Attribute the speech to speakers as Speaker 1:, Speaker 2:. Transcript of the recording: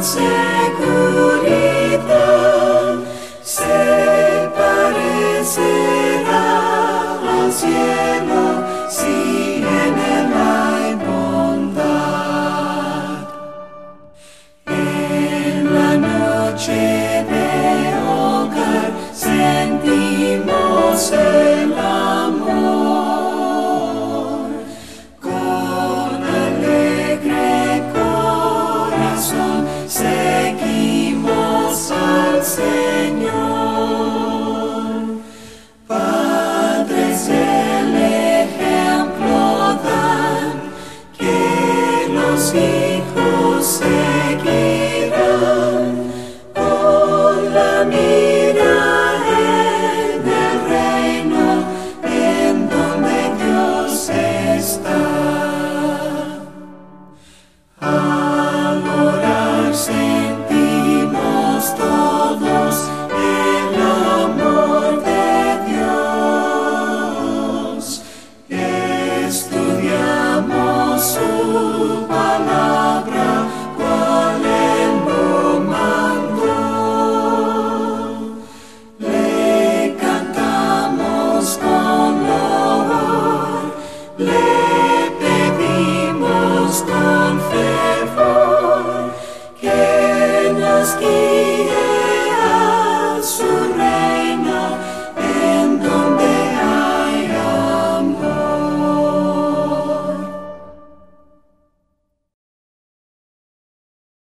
Speaker 1: seguridad se parecerá al cielo si en él hay bondad. En la noche de hogar sentimos el amor. Con alegre corazón seguimos al Señor. Padres el ejemplo dan, que los hijos seguirán con la mira en el reino en donde Dios está. Al orar sentimos todos el amor de Dios. Estudiamos su palabra, cual Él lo mandó. Le cantamos con loor, le pedimos con fe.